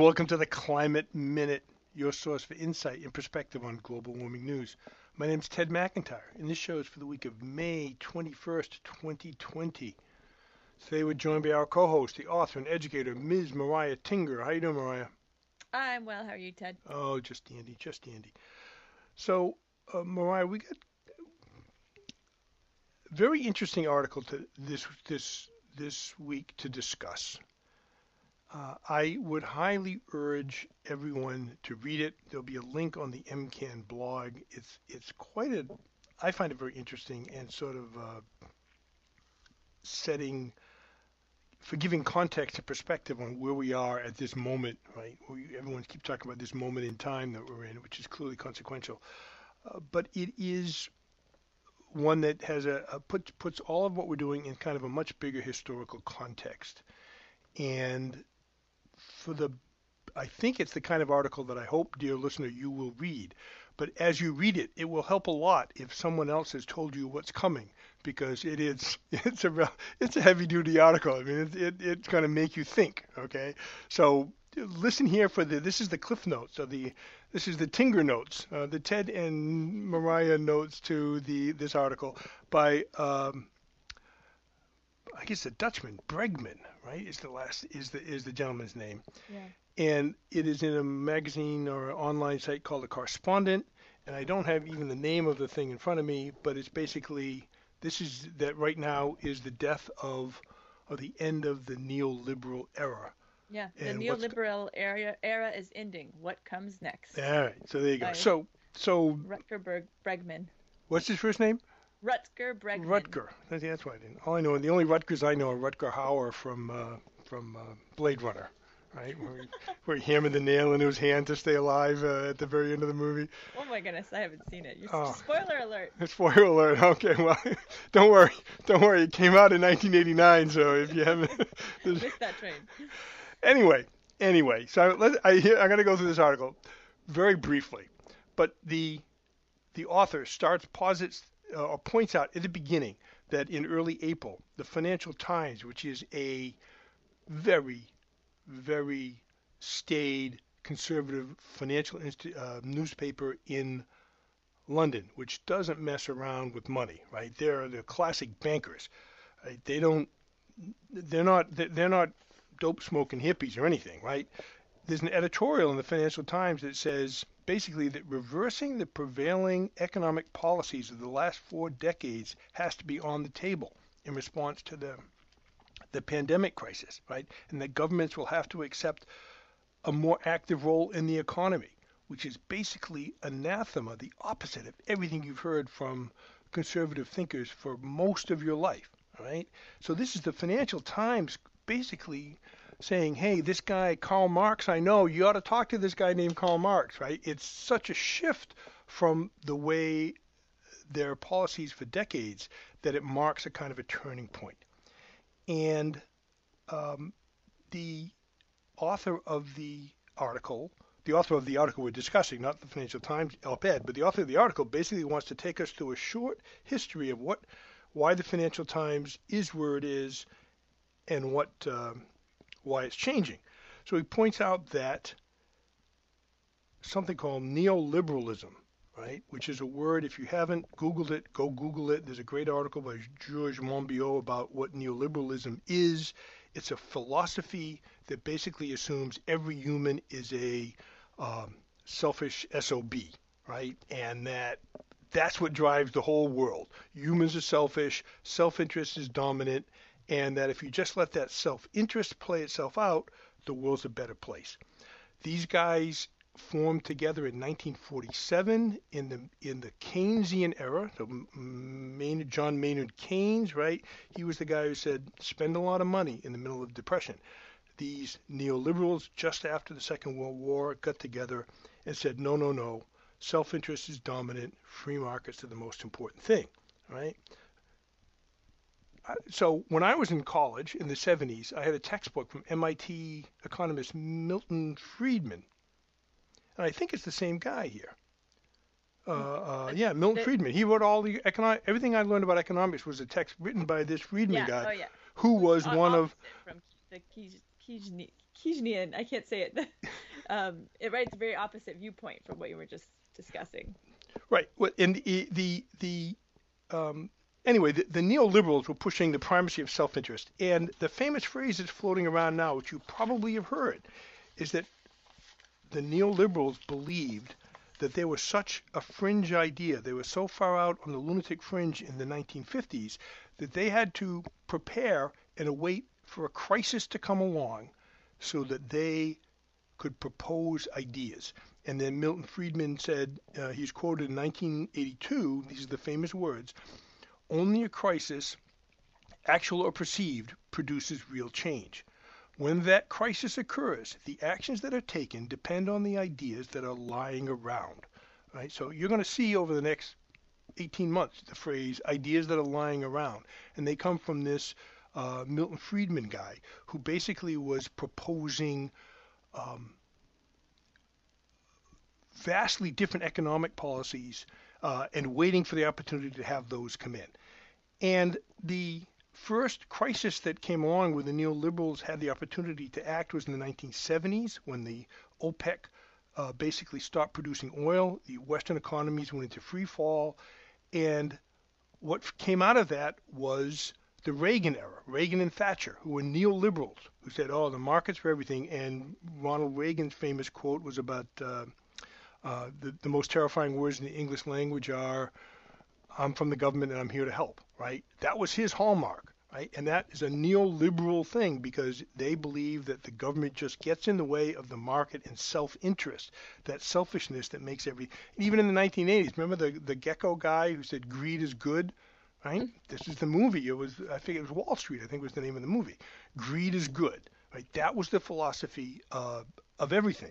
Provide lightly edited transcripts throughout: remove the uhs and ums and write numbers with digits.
welcome to the Climate Minute, your source for insight and perspective on global warming news. My name is Ted McIntyre, and this show is for the week of May 21st, 2020. Today we're joined by our co-host, the author and educator, Ms. Mariah Tinger. How you doing, Mariah? I'm well. How are you, Ted? Oh, just dandy, just dandy. So, Mariah, we got a very interesting article to this week to discuss. I would highly urge everyone to read it. There'll be a link on the MCAN blog. It's quite a I find it very interesting and sort of setting for giving context and perspective on where we are at this moment, right? Everyone keeps talking about this moment in time that we're in, which is clearly consequential. But it is one that has puts all of what we're doing in kind of a much bigger historical context. And for the I think it's the kind of article that I hope, dear listener, you will read. But as you read it, it will help a lot if someone else has told you what's coming, because it's a heavy duty article. I mean, it's going to make you think. Okay, so listen here for this is the Cliff Notes, or this is the Tinger Notes, the Ted and Mariah notes to this article by I guess the Dutchman, Bregman, right? Is the gentleman's name. Yeah. And it is in a magazine or an online site called The Correspondent. And I don't have even the name of the thing in front of me, but it's basically this is that right now is the death of or the end of the neoliberal era. Yeah. The And neoliberal era is ending. What comes next? all right, so there you go. By So Bregman. what's his first name? Rutger Bregman. Rutger. That's why I didn't. All I know, the only Rutgers I know are Rutger Hauer from Blade Runner, right? Where he hammered the nail into his hand to stay alive at the very end of the movie. Oh my goodness, I haven't seen it. Oh, Spoiler alert. spoiler alert. Okay, well, don't worry. It came out in 1989, so if you haven't, Missed that train. anyway. So I got to go through this article very briefly, but the author posits or points out at the beginning that in early April, the Financial Times, which is a very, very staid conservative financial newspaper in London, which doesn't mess around with money, right? They're the classic bankers. Right? They're not dope smoking hippies or anything, right? There's an editorial in the Financial Times that says basically that reversing the prevailing economic policies of the last 4 decades has to be on the table in response to the pandemic crisis, right? And that governments will have to accept a more active role in the economy, which is basically anathema, the opposite of everything you've heard from conservative thinkers for most of your life, right? So this is the Financial Times basically saying, hey, this guy, Karl Marx, I know, you ought to talk to this guy named Karl Marx, right? It's such a shift from the way their policies for decades that it marks a kind of a turning point. And the author of the article we're discussing, not the Financial Times op-ed, but the author of the article basically wants to take us through a short history of why the Financial Times is where it is and why it's changing. So he points out that something called neoliberalism, right, which is a word, if you haven't Googled it, go Google it. There's a great article by Georges Monbiot about what neoliberalism is. It's a philosophy that basically assumes every human is a selfish SOB, right, and that's what drives the whole world. Humans are selfish, self-interest is dominant, and that if you just let that self-interest play itself out, the world's a better place. These guys formed together in 1947 in the Keynesian era. So John Maynard Keynes, right? He was the guy who said spend a lot of money in the middle of depression. These neoliberals, just after the Second World War, got together and said, no, no, no, self-interest is dominant, free markets are the most important thing, right? So when I was in college in the 70s, I had a textbook from MIT economist Milton Friedman. And I think it's the same guy here. Yeah, Milton The, Friedman. He wrote all the everything I learned about economics was a text written by this Friedman yeah. guy, Oh yeah. who Who's was one of opposite from the Kijnian. I can't say it. It's a very opposite viewpoint from what you were just discussing. Right. And um, anyway, the neoliberals were pushing the primacy of self-interest. And the famous phrase that's floating around now, which you probably have heard, is that the neoliberals believed that there was such a fringe idea, they were so far out on the lunatic fringe in the 1950s, that they had to prepare and await for a crisis to come along so that they could propose ideas. And then Milton Friedman said, he's quoted in 1982, these are the famous words, only a crisis, actual or perceived, produces real change. When that crisis occurs, the actions that are taken depend on the ideas that are lying around. Right? So you're going to see over the next 18 months the phrase ideas that are lying around. And they come from this Milton Friedman guy who basically was proposing vastly different economic policies and waiting for the opportunity to have those come in. And the first crisis that came along where the neoliberals had the opportunity to act was in the 1970s when the OPEC basically stopped producing oil. The Western economies went into free fall. And what came out of that was the Reagan era, Reagan and Thatcher, who were neoliberals, who said, oh, the market's for everything. And Ronald Reagan's famous quote was about the most terrifying words in the English language are, I'm from the government and I'm here to help, right? That was his hallmark, right? And that is a neoliberal thing because they believe that the government just gets in the way of the market and self-interest, that selfishness that makes even in the 1980s, remember the Gecko guy who said greed is good, right? This is the movie. I think it was Wall Street, I think was the name of the movie. Greed is good, right? That was the philosophy of everything.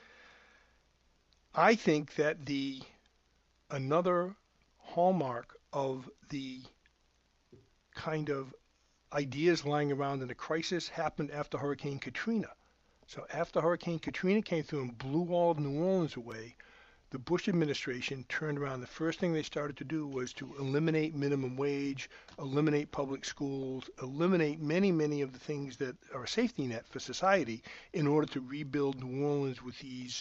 I think that another hallmark of the kind of ideas lying around in a crisis happened after Hurricane Katrina. So after Hurricane Katrina came through and blew all of New Orleans away, the Bush administration turned around. The first thing they started to do was to eliminate minimum wage, eliminate public schools, eliminate many, many of the things that are a safety net for society in order to rebuild New Orleans with these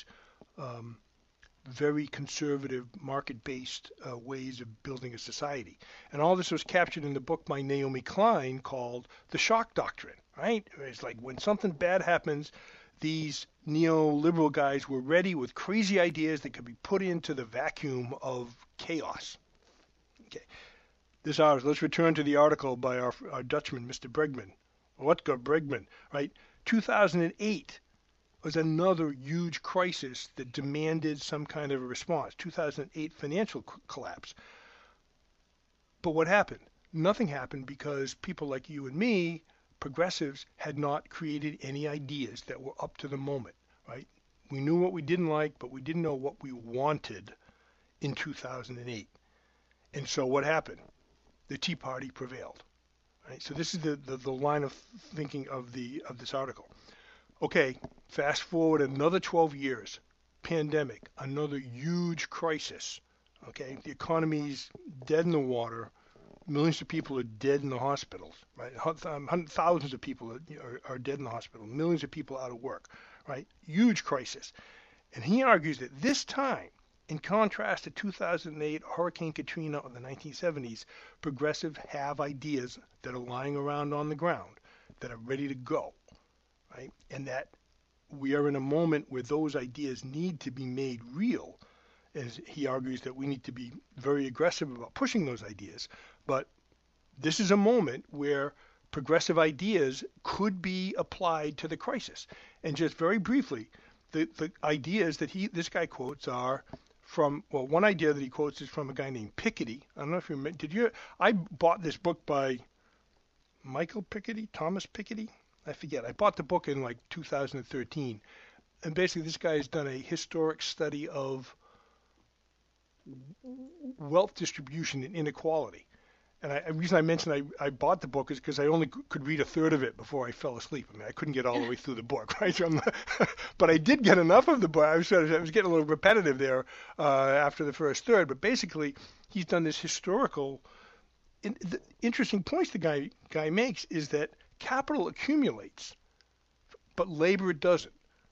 very conservative, market-based ways of building a society. And all this was captured in the book by Naomi Klein called The Shock Doctrine, right? It's like when something bad happens, these neoliberal guys were ready with crazy ideas that could be put into the vacuum of chaos. Okay. Let's return to the article by our Dutchman, Mr. Bregman. Rutger Bregman, right? 2008 was another huge crisis that demanded some kind of a response. 2008 financial collapse. But what happened? Nothing happened because people like you and me, progressives, had not created any ideas that were up to the moment, right? We knew what we didn't like, but we didn't know what we wanted in 2008. And so what happened? The Tea Party prevailed. Right? So this is the line of thinking of this article. Okay, fast forward another 12 years, pandemic, another huge crisis. Okay, the economy's dead in the water. Millions of people are dead in the hospitals, right? Thousands of people are dead in the hospital. Millions of people out of work, right? Huge crisis. And he argues that this time, in contrast to 2008, Hurricane Katrina or the 1970s, progressives have ideas that are lying around on the ground that are ready to go. Right? And that we are in a moment where those ideas need to be made real. As he argues that we need to be very aggressive about pushing those ideas. But this is a moment where progressive ideas could be applied to the crisis. And just very briefly, the ideas that this guy quotes are from, well, one idea that he quotes is from a guy named Piketty. I don't know if you remember, I bought this book by Thomas Piketty? I forget. I bought the book in like 2013. And basically this guy has done a historic study of wealth distribution and inequality. And the reason I mentioned I bought the book is because I only could read a third of it before I fell asleep. I mean, I couldn't get all the way through the book, right? So but I did get enough of the book. I was getting a little repetitive there after the first third. But basically, he's done this historical. The interesting points the guy makes is that capital accumulates, but labor doesn't.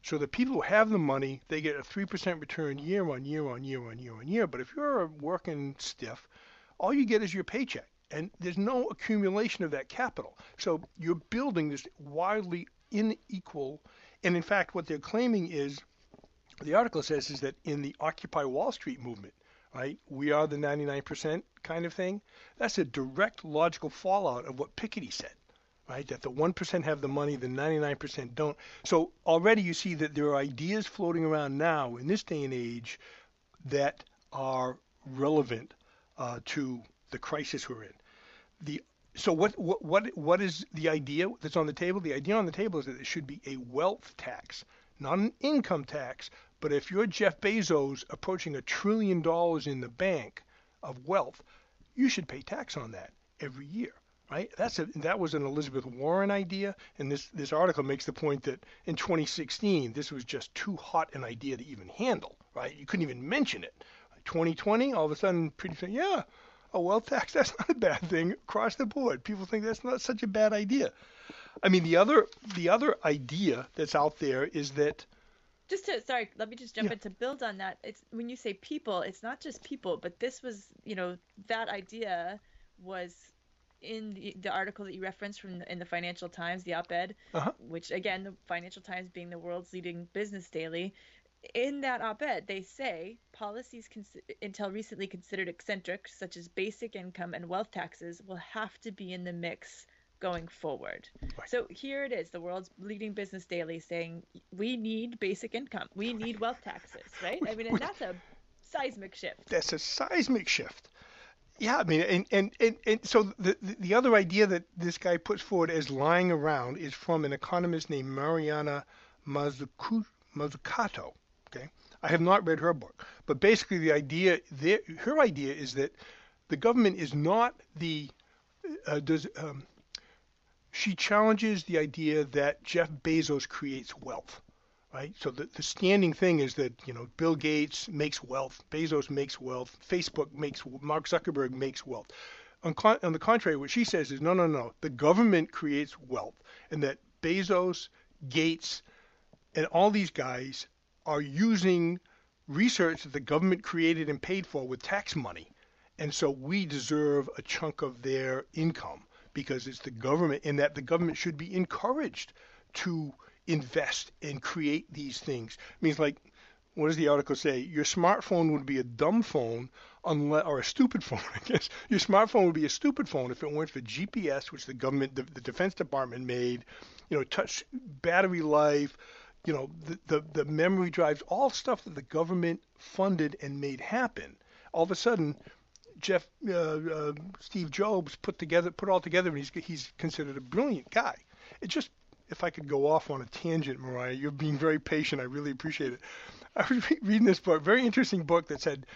So the people who have the money, they get a 3% return year on year on year on year on year. But if you're a working stiff, all you get is your paycheck. And there's no accumulation of that capital. So you're building this wildly unequal. And in fact, what they're claiming is, the article says, is that in the Occupy Wall Street movement, right, we are the 99% kind of thing, that's a direct logical fallout of what Piketty said, right, that the 1% have the money, the 99% don't. So already you see that there are ideas floating around now in this day and age that are relevant to the crisis we're in. So what is the idea that's on the table? The idea on the table is that it should be a wealth tax, not an income tax. But if you're Jeff Bezos approaching $1 trillion in the bank of wealth, you should pay tax on that every year, right? That was an Elizabeth Warren idea, and this article makes the point that in 2016 this was just too hot an idea to even handle, right? You couldn't even mention it. 2020, all of a sudden, pretty soon, yeah, a wealth tax, that's not a bad thing across the board. People think that's not such a bad idea. I mean, the other idea that's out there is that, let me just jump in to build on that. It's when you say people, it's not just people, but this was, that idea was in the article that you referenced in the Financial Times, the op-ed, which again, the Financial Times being the world's leading business daily. In that op-ed, they say policies until recently considered eccentric, such as basic income and wealth taxes, will have to be in the mix going forward. Right. So here it is, the world's leading business daily saying we need basic income, we need wealth taxes, right? I mean, and that's a seismic shift. That's a seismic shift. Yeah, I mean, and so the other idea that this guy puts forward as lying around is from an economist named Mariana Mazzucato. Okay, I have not read her book, but basically her idea is that the government is not she challenges the idea that Jeff Bezos creates wealth, right? So the standing thing is that, Bill Gates makes wealth, Bezos makes wealth, Mark Zuckerberg makes wealth. On the contrary, what she says is, no, the government creates wealth, and that Bezos, Gates, and all these guys are using research that the government created and paid for with tax money. And so we deserve a chunk of their income because it's the government, and that the government should be encouraged to invest and create these things. It means, like, what does the article say? Your smartphone would be a dumb phone or a stupid phone, I guess. Your smartphone would be a stupid phone if it weren't for GPS, which the government, the Defense Department made, touch battery life, the memory drives, all stuff that the government funded and made happen. All of a sudden, Steve Jobs put all together, and he's considered a brilliant guy. It just, if I could go off on a tangent, Mariah, you're being very patient. I really appreciate it. I was reading this book, very interesting book that said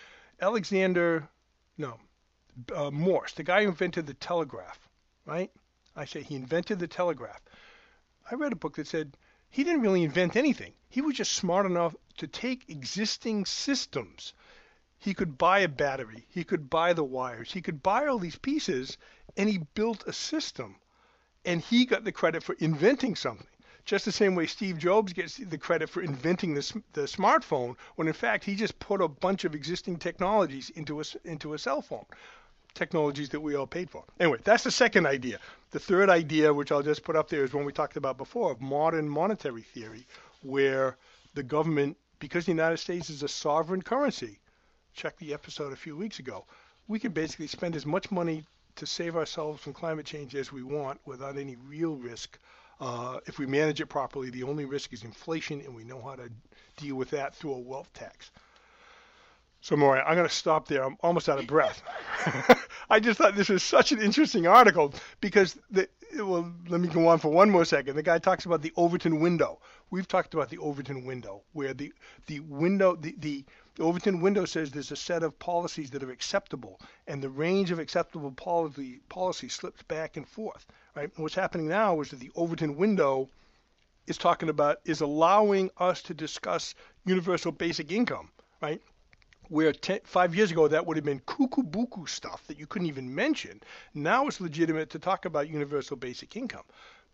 Morse, the guy who invented the telegraph, right? I say he invented the telegraph. I read a book that said he didn't really invent anything. He was just smart enough to take existing systems. He could buy a battery. He could buy the wires. He could buy all these pieces, and he built a system. And he got the credit for inventing something. Just the same way Steve Jobs gets the credit for inventing the smartphone, when in fact he just put a bunch of existing technologies into a cell phone. Technologies that we all paid for. Anyway, that's the second idea. The third idea, which I'll just put up there, is one we talked about before, of modern monetary theory, where the government, because the United States is a sovereign currency, check the episode a few weeks ago, we can basically spend as much money to save ourselves from climate change as we want without any real risk. If we manage it properly, the only risk is inflation, and we know how to deal with that through a wealth tax. So, Maureen, I'm going to stop there. I'm almost out of breath. I just thought this was such an interesting article because, let me go on for one more second. The guy talks about the Overton window. We've talked about the Overton window, where the Overton window says there's a set of policies that are acceptable, and the range of acceptable policy slips back and forth. Right? And what's happening now is that the Overton window is allowing us to discuss universal basic income, right? Where 5 years ago that would have been cuckoo-buku stuff that you couldn't even mention. Now it's legitimate to talk about universal basic income.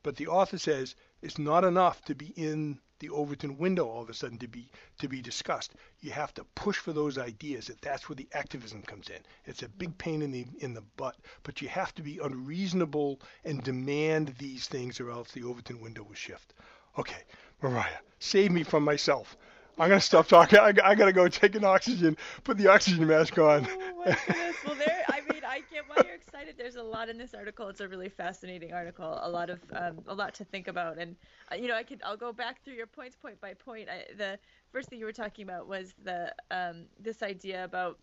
But the author says it's not enough to be in the Overton window all of a sudden to be discussed. You have to push for those ideas. That's where the activism comes in. It's a big pain in the butt, but you have to be unreasonable and demand these things, or else the Overton window will shift. Okay, Mariah, save me from myself. I'm gonna stop talking. I gotta go take an oxygen. Put the oxygen mask on. Oh my goodness. Well, I mean, I get why you're excited. There's a lot in this article. It's a really fascinating article. A lot to think about. And I'll go back through your points point by point. The first thing you were talking about was this idea about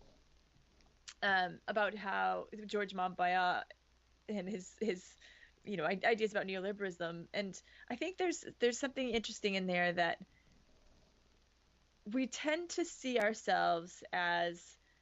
how George Monbiot and his ideas about neoliberalism. And I think there's something interesting in there, that we tend to see ourselves as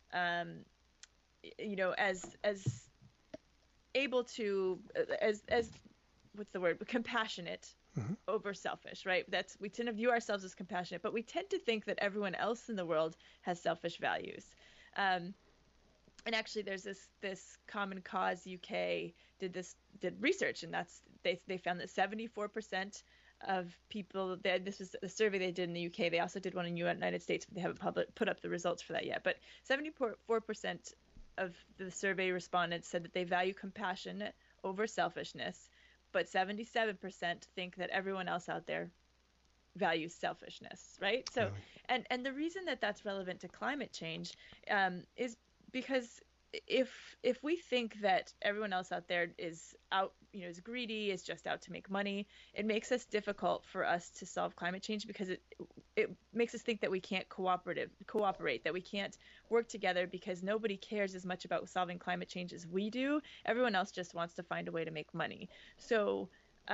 as able to, as what's the word, compassionate Mhm. over selfish, right? We tend to view ourselves as compassionate, but we tend to think that everyone else in the world has selfish values. And actually, there's this Common Cause UK did research, and they found that 74% of people, this was a survey they did in the UK. They also did one in the United States, but they haven't put up the results for that yet. But 74% of the survey respondents said that they value compassion over selfishness, but 77% think that everyone else out there values selfishness, right? So, Really? and the reason that that's relevant to climate change is because if we think that everyone else out there is is greedy, is just out to make money, it makes us difficult for us to solve climate change, because it makes us think that we can't cooperate, that we can't work together, because nobody cares as much about solving climate change as we do. Everyone else just wants to find a way to make money. So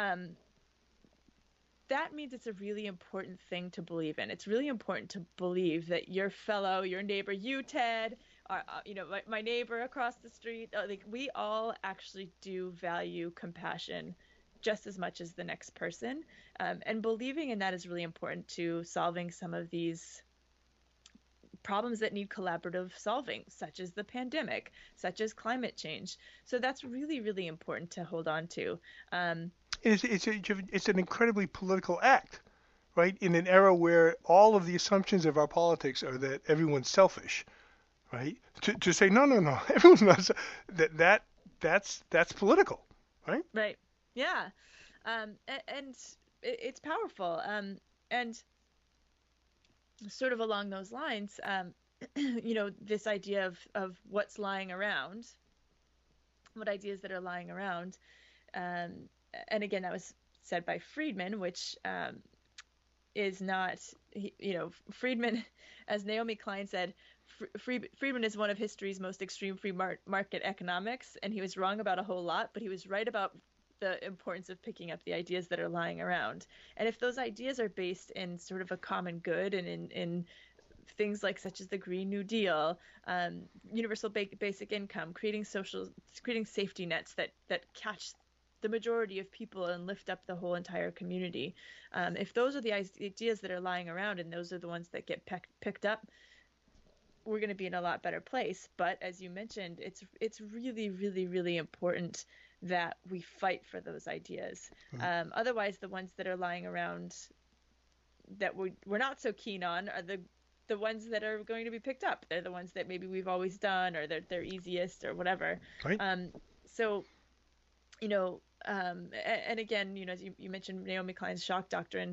that means it's a really important thing to believe in. It's really important to believe that your neighbor, you, Ted, my neighbor across the street, like, we all actually do value compassion just as much as the next person. And believing in that is really important to solving some of these problems that need collaborative solving, such as the pandemic, such as climate change. So that's really, really important to hold on to. It's an incredibly political act, right? In an era where all of the assumptions of our politics are that everyone's selfish, right? To say no, everyone's not. That's political, right? Right. Yeah. And it's powerful. And sort of along those lines, this idea of what's lying around, what ideas that are lying around. And again, that was said by Friedman, which is not, Friedman, as Naomi Klein said, Friedman is one of history's most extreme free market economics, and he was wrong about a whole lot, but he was right about the importance of picking up the ideas that are lying around. And if those ideas are based in sort of a common good, and in things such as the Green New Deal, universal basic income, creating safety nets that catch the majority of people and lift up the whole entire community. If those are the ideas that are lying around, and those are the ones that get picked up, we're going to be in a lot better place. But as you mentioned, it's really, really, really important that we fight for those ideas. Otherwise, the ones that are lying around that we're not so keen on are the ones that are going to be picked up. They're the ones that maybe we've always done, or they're easiest, or whatever. Right. So, and again, as you mentioned Naomi Klein's shock doctrine,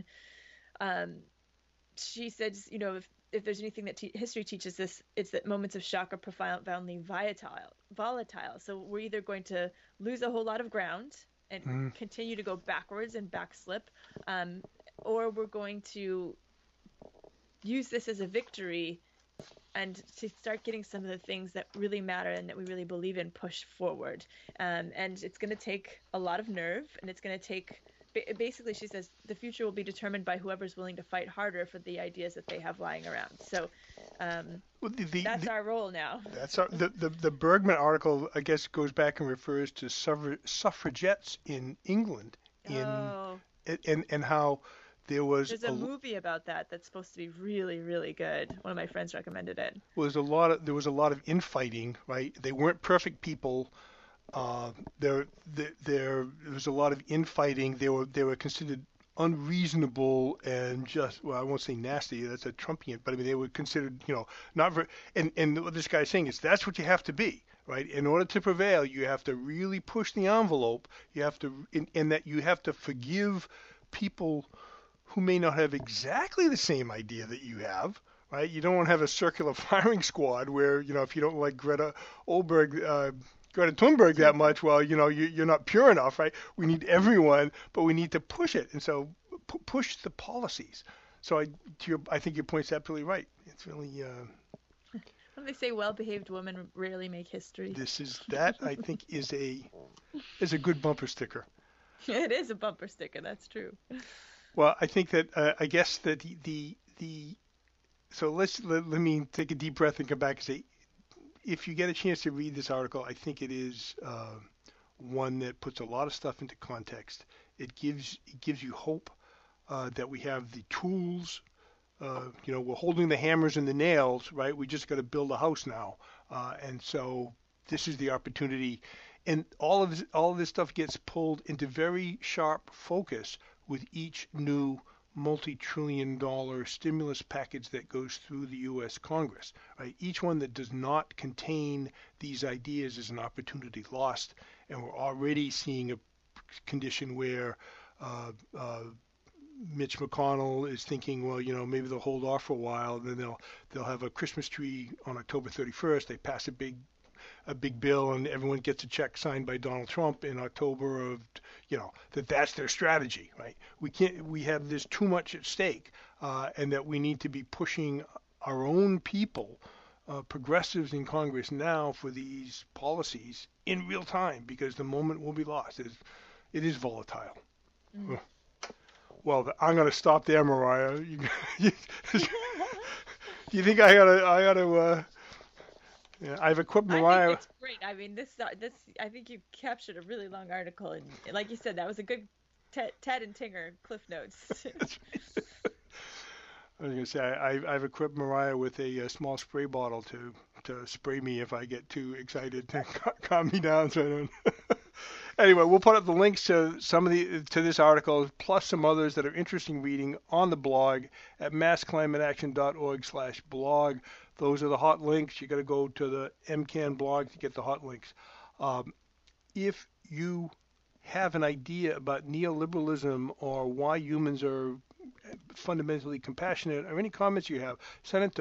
she says, if there's anything that history teaches us, it's that moments of shock are profoundly volatile. So we're either going to lose a whole lot of ground and continue to go backwards and backslip, or we're going to use this as a victory and to start getting some of the things that really matter and that we really believe in push forward. And it's going to take a lot of nerve, and it's going to take, basically, she says, the future will be determined by whoever's willing to fight harder for the ideas that they have lying around. So that's our role now. That's the Bergman article, I guess, goes back and refers to suffragettes in England, and how there's a movie about that that's supposed to be really, really good. One of my friends recommended it. There was a lot of infighting, right? They weren't perfect people. There was a lot of infighting. They were considered unreasonable and just, well, I won't say nasty. That's a Trumpian, but I mean they were considered, not very. And what this guy's saying is that's what you have to be, right? In order to prevail, you have to really push the envelope. You have to, in that you have to forgive people who may not have exactly the same idea that you have. Right? You don't want to have a circular firing squad where, if you don't like Greta Thunberg that much, well, you're not pure enough, right? We need everyone, but we need to push it. And so push the policies. So I think your point's absolutely right. It's really... When they say well-behaved women rarely make history. That I think is a good bumper sticker. It is a bumper sticker. That's true. Well, I think that, I guess that so let me take a deep breath and come back and say, if you get a chance to read this article, I think it is one that puts a lot of stuff into context. It gives you hope that we have the tools. We're holding the hammers and the nails, right? We just got to build a house now, and so this is the opportunity. And all of this stuff gets pulled into very sharp focus with each new multi-trillion-dollar stimulus package that goes through the U.S. Congress. Right? Each one that does not contain these ideas is an opportunity lost, and we're already seeing a condition where Mitch McConnell is thinking, well, maybe they'll hold off for a while, and then they'll have a Christmas tree on October 31st. They pass a big bill, and everyone gets a check signed by Donald Trump in October of, that's their strategy, right? We have this too much at stake, and that we need to be pushing our own people, progressives in Congress now for these policies in real time, because the moment will be lost. It is volatile. Mm. Well, I'm going to stop there, Mariah. Do you think I gotta Yeah, I've equipped Mariah. I think it's great. I mean, this. I think you captured a really long article, and like you said, that was a good Ted and Tinger Cliff Notes. I was gonna say I've equipped Mariah with a small spray bottle to spray me if I get too excited to calm me down. So I don't. Anyway, we'll put up the links to to this article, plus some others that are interesting reading on the blog at massclimateaction.org/blog. Those are the hot links. You got to go to the MCAN blog to get the hot links. If you have an idea about neoliberalism or why humans are fundamentally compassionate, or any comments you have, send it to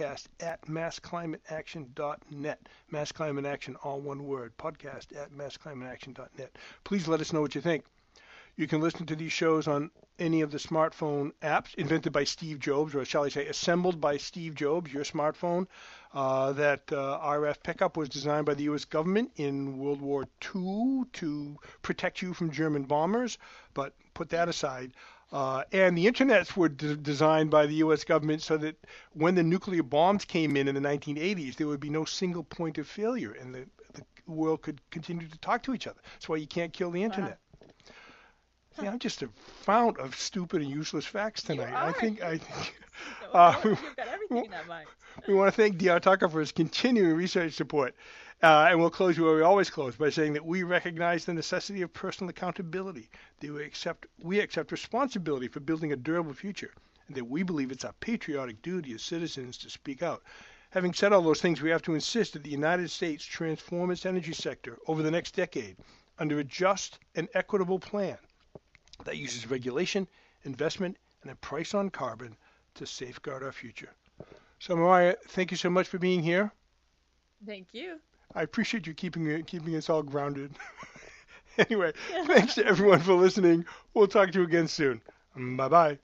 podcast@massclimateaction.net. Mass Climate Action, all one word, podcast@massclimateaction.net. Please let us know what you think. You can listen to these shows on any of the smartphone apps invented by Steve Jobs, or shall I say assembled by Steve Jobs, your smartphone. That RF pickup was designed by the U.S. government in World War II to protect you from German bombers, but put that aside. And the internets were designed by the U.S. government so that when the nuclear bombs came in the 1980s, there would be no single point of failure, and the world could continue to talk to each other. That's why you can't kill the internet. Wow. Yeah, I'm just a fount of stupid and useless facts tonight. I think you've got everything in that mind. We want to thank D.R. Tucker for his continuing research support. And we'll close where we always close, by saying that we recognize the necessity of personal accountability, that we accept responsibility for building a durable future, and that we believe it's our patriotic duty as citizens to speak out. Having said all those things, we have to insist that the United States transform its energy sector over the next decade under a just and equitable plan that uses regulation, investment, and a price on carbon to safeguard our future. So, Mariah, thank you so much for being here. Thank you. I appreciate you keeping us all grounded. Anyway, thanks to everyone for listening. We'll talk to you again soon. Bye-bye.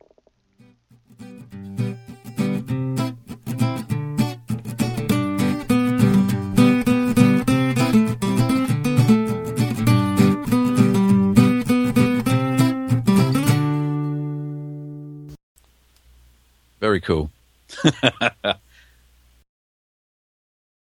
Very cool.